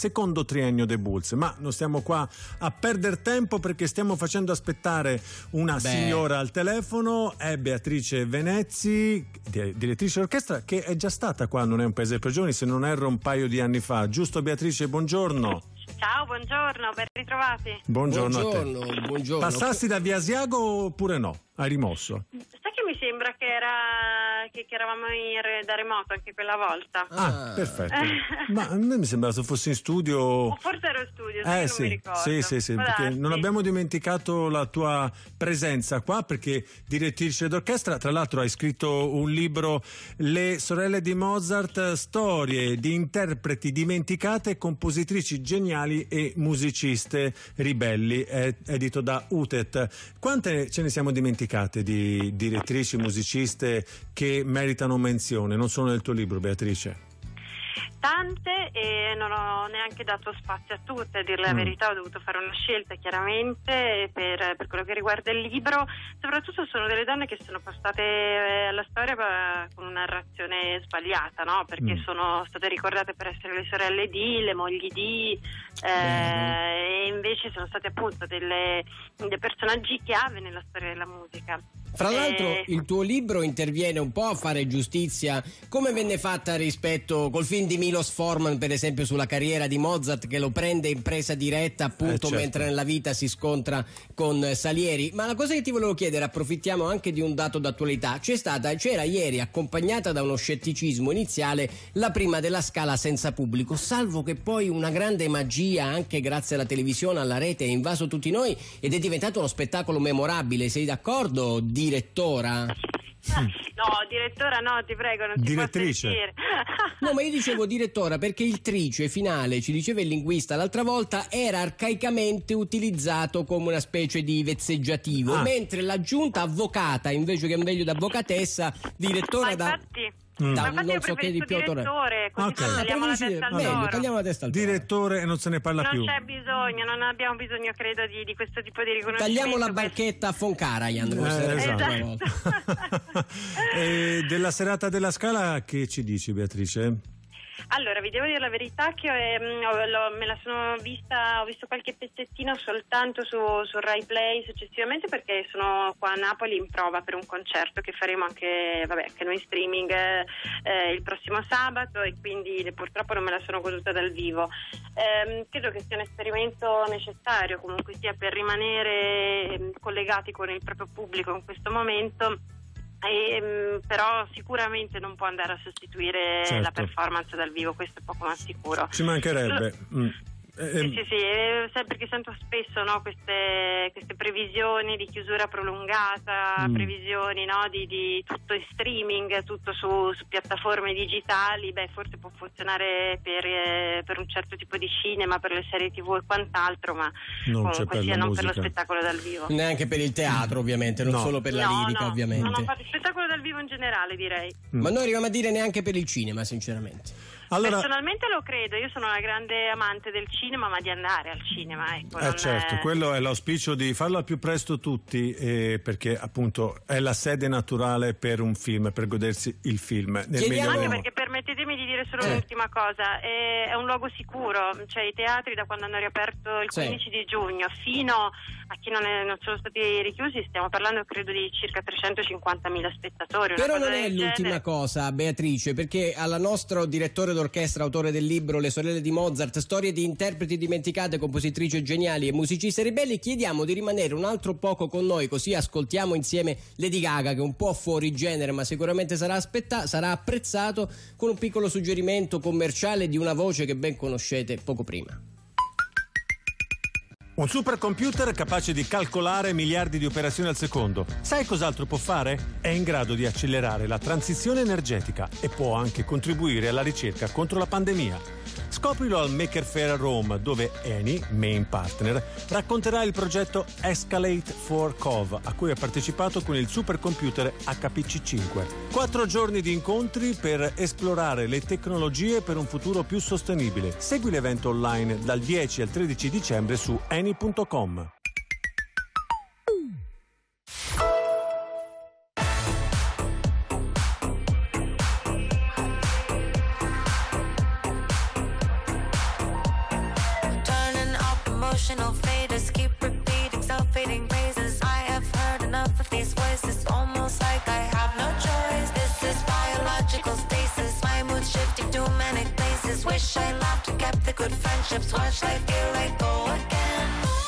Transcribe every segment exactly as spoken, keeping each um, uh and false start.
secondo triennio dei Bulls. Ma non stiamo qua a perdere tempo perché stiamo facendo aspettare una Beh. signora al telefono, è Beatrice Venezzi, direttrice d'orchestra, che è già stata qua, non è un paese per giovani, se non erro un paio di anni fa, giusto Beatrice? Buongiorno. Ciao, buongiorno, ben ritrovati. Buongiorno, buongiorno a te. Buongiorno. Passassi da Via Asiago oppure no? Hai rimosso? Sai che mi sembra che era che, che eravamo in re, da remoto anche quella volta. Ah, ah perfetto. Ma a me mi sembrava se fossi in studio. O forse ero in studio, eh, non sì, mi ricordo. Sì, sì, sì, perché darsi. non abbiamo dimenticato la tua presenza qua, perché direttrice d'orchestra, tra l'altro hai scritto un libro, Le sorelle di Mozart, storie di interpreti dimenticate, compositrici geniali e musiciste ribelli, è edito da U T E T. Quante ce ne siamo dimenticate di direttrici, musiciste che meritano menzione? Non sono nel tuo libro, Beatrice? Tante, e non ho neanche dato spazio a tutte, a dire la mm. verità. Ho dovuto fare una scelta chiaramente per, per quello che riguarda il libro. Soprattutto sono delle donne che sono passate alla storia con una narrazione sbagliata, no? Perché mm. sono state ricordate per essere le sorelle di, le mogli di, eh, e invece sono state appunto delle, dei personaggi chiave nella storia della musica. Fra l'altro eh, il tuo libro interviene un po' a fare giustizia come venne fatta rispetto col film di Milos Forman, per esempio, sulla carriera di Mozart, che lo prende in presa diretta appunto eh, certo. mentre nella vita si scontra con Salieri. Ma la cosa che ti volevo chiedere, approfittiamo anche di un dato d'attualità, c'è stata, c'era ieri, accompagnata da uno scetticismo iniziale, la prima della Scala senza pubblico, salvo che poi una grande magia, anche grazie alla televisione, alla rete, ha invaso tutti noi ed è diventato uno spettacolo memorabile. Sei d'accordo, direttora? No, direttora no, ti prego, non Direttrice. si può sentire. No, ma io dicevo direttora perché il trice finale, ci diceva il linguista l'altra volta, era arcaicamente utilizzato come una specie di vezzeggiativo, ah. mentre l'aggiunta avvocata, invece che meglio da avvocatessa, direttora ma da... infatti, Mm. ma Da, infatti non io so che di più direttore, così okay. non tagliamo ah, la testa al meglio, toro. tagliamo la testa al toro. Direttore e non se ne parla non più. c'è bisogno, non abbiamo bisogno, credo, di, di questo tipo di riconoscimento. Tagliamo la barchetta a Foncarayan. Eh, esatto. E della serata della Scala che ci dici, Beatrice? Allora, vi devo dire la verità che ehm, ho, l'ho, me la sono vista, ho visto qualche pezzettino soltanto su, su Rai Play successivamente, perché sono qua a Napoli in prova per un concerto che faremo anche, vabbè, anche noi in streaming eh, il prossimo sabato, e quindi purtroppo non me la sono goduta dal vivo. Eh, credo che sia un esperimento necessario comunque sia per rimanere collegati con il proprio pubblico in questo momento. E, però sicuramente non può andare a sostituire certo. la performance dal vivo, questo è poco ma sicuro. Ci mancherebbe. Mm. Sì, sì, sì, eh, perché sento spesso, no, queste, queste previsioni di chiusura prolungata, mm. previsioni, no, di, di tutto in streaming, tutto su, su piattaforme digitali. Beh, forse può funzionare per, eh, per un certo tipo di cinema, per le serie tv e quant'altro, ma non comunque per sia non musica. per lo spettacolo dal vivo. Neanche per il teatro, ovviamente, non no. solo per la no, lirica, no, ovviamente. No, no, per il spettacolo dal vivo in generale, direi. Mm. Ma noi arriviamo a dire neanche per il cinema, sinceramente. Allora, personalmente lo credo, io sono una grande amante del cinema, ma di andare al cinema, ecco. eh non certo, è... quello è l'auspicio di farlo al più presto tutti, eh, perché appunto è la sede naturale per un film, per godersi il film. Nel Chiediamo- migliore- Anche perché, permettetemi di dire solo Eh. un'ultima cosa, è, è un luogo sicuro, cioè i teatri da quando hanno riaperto il Sì. quindici di giugno fino a chi non, è, non sono stati richiusi, stiamo parlando credo di circa trecentocinquantamila spettatori. una Però cosa non è del l'ultima genere. cosa, Beatrice, perché alla nostro direttore d'orchestra, autore del libro Le sorelle di Mozart, storie di interpreti dimenticate, compositrici geniali e musicisti ribelli, chiediamo di rimanere un altro poco con noi, così ascoltiamo insieme Lady Gaga, che è un po' fuori genere ma sicuramente sarà, aspetta- sarà apprezzato, con un piccolo suggerimento commerciale di una voce che ben conoscete poco prima. Un supercomputer capace di calcolare miliardi di operazioni al secondo. Sai cos'altro può fare? È in grado di accelerare la transizione energetica e può anche contribuire alla ricerca contro la pandemia. Scoprilo al Maker Faire a Rome, dove Eni, main partner, racconterà il progetto Escalate for Cov, a cui ha partecipato con il supercomputer H P C cinque. Quattro giorni di incontri per esplorare le tecnologie per un futuro più sostenibile. Segui l'evento online dal dieci al tredici dicembre su eni punto com. emotional faders keep repeating self-fading praises. I have heard enough of these voices, almost like I have no choice. This is biological stasis, my mood shifting to manic places. Wish I laughed and kept the good friendships. Watch life feel like go again.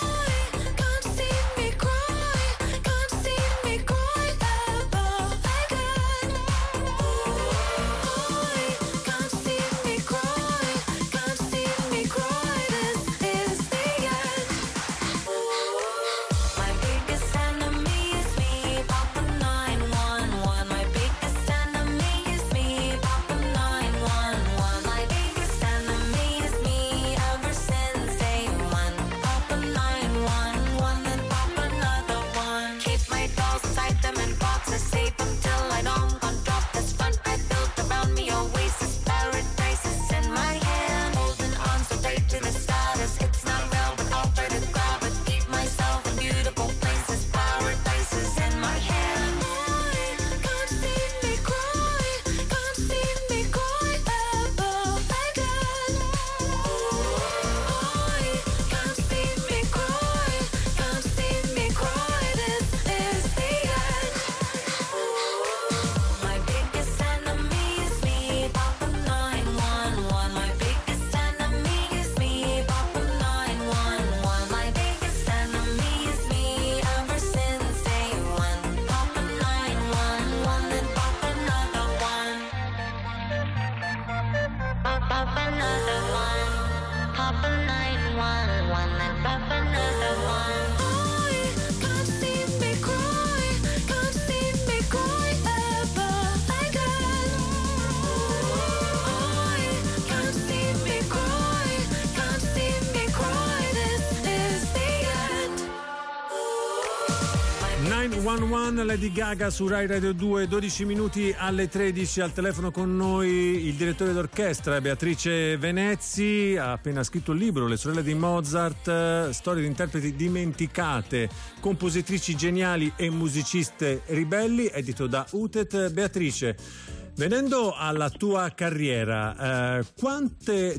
nove uno uno Lady Gaga su Rai Radio due, dodici minuti alle tredici. Al telefono con noi il direttore d'orchestra Beatrice Venezzi, ha appena scritto il libro Le sorelle di Mozart, storie di interpreti dimenticate, compositrici geniali e musiciste ribelli, edito da Utet. Beatrice, venendo alla tua carriera, eh, quante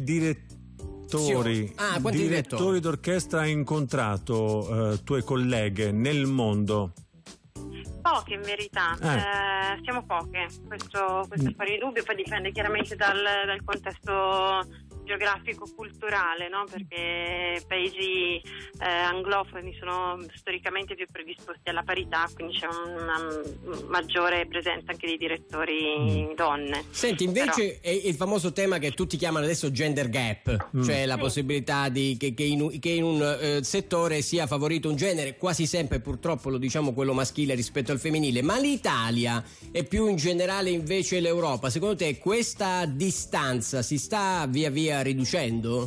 direttori, ah, direttori, direttori d'orchestra hai incontrato, eh, tue colleghe nel mondo? Poche in verità, eh. Eh, siamo poche, questo, questo è fuori dubbio, poi dipende chiaramente dal, dal contesto geografico-culturale, no? Perché paesi eh, anglofoni sono storicamente più predisposti alla parità, quindi c'è una maggiore presenza anche di direttori mm. donne. Senti, invece Però... è il famoso tema che tutti chiamano adesso gender gap, mm. cioè la sì. possibilità di che, che in, che in un eh, settore sia favorito un genere, quasi sempre purtroppo lo diciamo quello maschile rispetto al femminile, ma l'Italia e più in generale invece l'Europa, secondo te questa distanza si sta via via riducendo?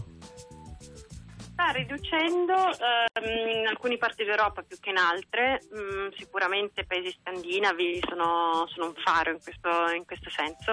Sta riducendo ehm, in alcune parti d'Europa più che in altre, mh, sicuramente paesi scandinavi sono, sono un faro in questo, in questo senso.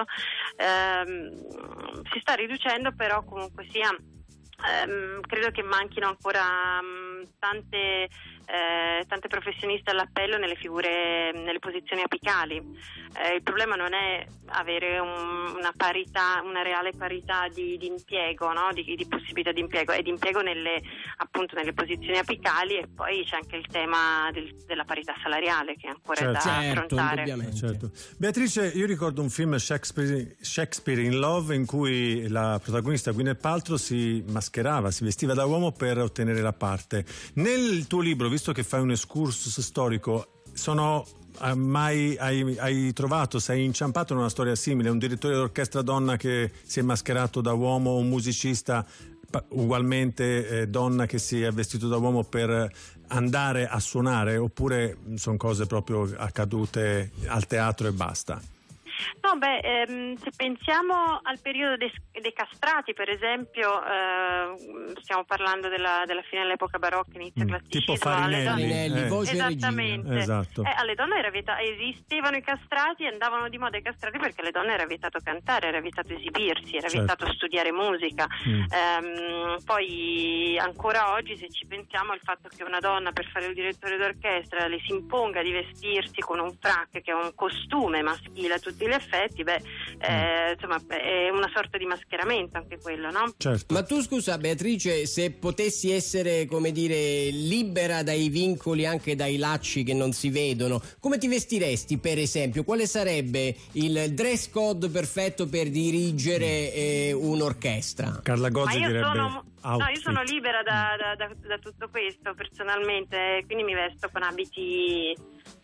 Ehm, si sta riducendo, però comunque sia ehm, credo che manchino ancora mh, tante Eh, tante professioniste all'appello nelle figure, nelle posizioni apicali. Eh, il problema non è avere un, una parità, una reale parità di, di impiego, no? di, di possibilità di impiego, è di impiego nelle, appunto nelle posizioni apicali, e poi c'è anche il tema del, della parità salariale che è ancora certo. da certo, affrontare. Certo. Beatrice, io ricordo un film Shakespeare, Shakespeare in Love, in cui la protagonista Gwyneth Paltrow si mascherava, si vestiva da uomo per ottenere la parte. Nel tuo libro, visto che fai un excursus storico, sono mai hai, hai trovato, sei inciampato in una storia simile, un direttore d'orchestra donna che si è mascherato da uomo, un musicista ugualmente eh, donna che si è vestito da uomo per andare a suonare, oppure sono cose proprio accadute al teatro e basta? No, beh, ehm, se pensiamo al periodo dei, dei castrati, per esempio, eh, stiamo parlando della, della fine dell'epoca barocca, inizio mm, classicismo. Tipo Farinelli, Farinelli eh. voce esattamente. regina. Esatto. Eh, alle donne era vietato, esistevano i castrati e andavano di moda i castrati perché alle donne era vietato cantare, era vietato esibirsi, era certo. vietato studiare musica. Mm. Ehm, poi ancora oggi, se ci pensiamo al fatto che una donna per fare il direttore d'orchestra le si imponga di vestirsi con un frac che è un costume maschile a tutti gli effetti, beh, eh, insomma, è una sorta di mascheramento anche quello, no? Certo. Ma tu, scusa Beatrice, invece se potessi essere, come dire, libera dai vincoli, anche dai lacci che non si vedono, come ti vestiresti, per esempio? Quale sarebbe il dress code perfetto per dirigere eh, un'orchestra? Carla Gozzi direbbe sono, no, io sono outfit. libera da, da, da, da tutto questo personalmente, quindi mi vesto con abiti,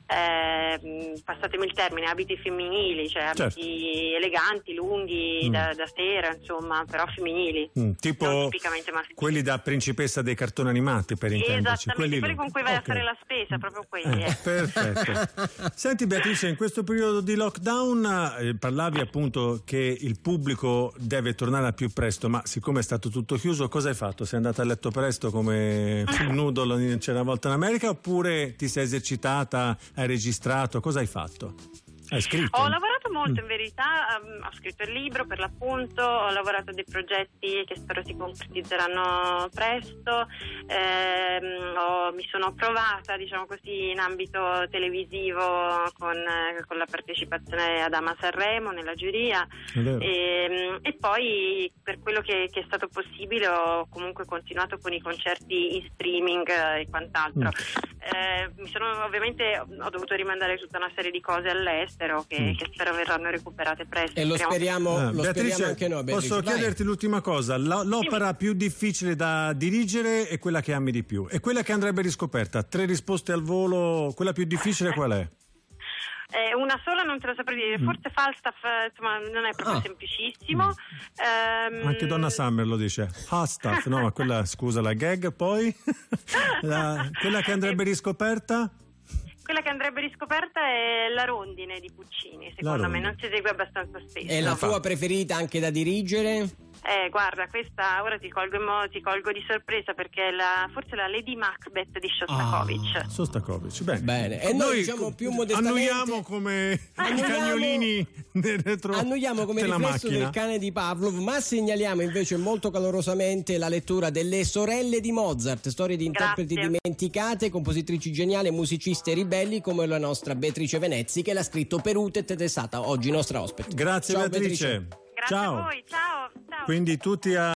eh, passatemi il termine, abiti femminili, cioè abiti Certo. eleganti, lunghi, Mm. da, da sera, insomma, però femminili. Mm, Non tipo tipicamente maschili. quelli da principessa dei cartoni animati, per intenderci. Esattamente, quelli lì. con cui vai Ok. a fare la spesa, proprio quelli. Eh, eh. perfetto. Senti Beatrice, in questo periodo di lockdown eh, parlavi appunto che il pubblico deve tornare al più presto, ma siccome è stato tutto chiuso, cosa hai fatto? Sei andata a letto presto come un noodle c'era una volta in America, oppure ti sei esercitata, hai registrato, cosa hai fatto? Hai scritto? Ho lavorato molto Mm. in verità, um, ho scritto il libro per l'appunto, ho lavorato a dei progetti che spero si concretizzeranno presto, ehm, ho- mi sono provata, diciamo così, in ambito televisivo con, eh, con la partecipazione ad Ama Sanremo nella giuria È vero. e, e poi per quello che, che è stato possibile ho comunque continuato con i concerti in streaming eh, e quant'altro. Eh, mi sono ovviamente ho dovuto rimandare tutta una serie di cose all'estero che, Mm. che spero verranno recuperate presto. E lo speriamo, Ah, lo Beatrice, speriamo anche noi, Beatrice. posso Vai. chiederti l'ultima cosa? La- l'opera più difficile da dirigere è quella che ami di più, e quella che andrebbe riscoperta. Tre risposte al volo, quella più difficile qual è? Eh, una sola non te lo saprei dire, forse Falstaff eh, insomma non è proprio Ah. semplicissimo. Ehm, Anche Donna Summer lo dice. Falstaff, no, ma quella, scusa, la gag, poi La- quella che andrebbe riscoperta? Quella che andrebbe riscoperta è La rondine di Puccini, secondo me Rondine. non si esegue abbastanza spesso. È la tua preferita anche da dirigere? Eh, guarda, questa ora ti colgo, in mo- ti colgo di sorpresa perché è la, forse la Lady Macbeth di Shostakovich. Sostakovic, bene. Bene. E noi, diciamo, più modestamente- annuiamo come i Annuiamo- cagnolini nel retro Annuiamo come della riflesso macchina. del cane di Pavlov, ma segnaliamo invece molto calorosamente la lettura delle Sorelle di Mozart, storie di interpreti Grazie. dimenticate, compositrici geniali e musiciste ribelli come la nostra Beatrice Venezzi, che l'ha scritto per Utet ed è stata oggi nostra ospite. Grazie Ciao, Beatrice. Grazie Ciao. a voi, ciao. ciao. Quindi tutti a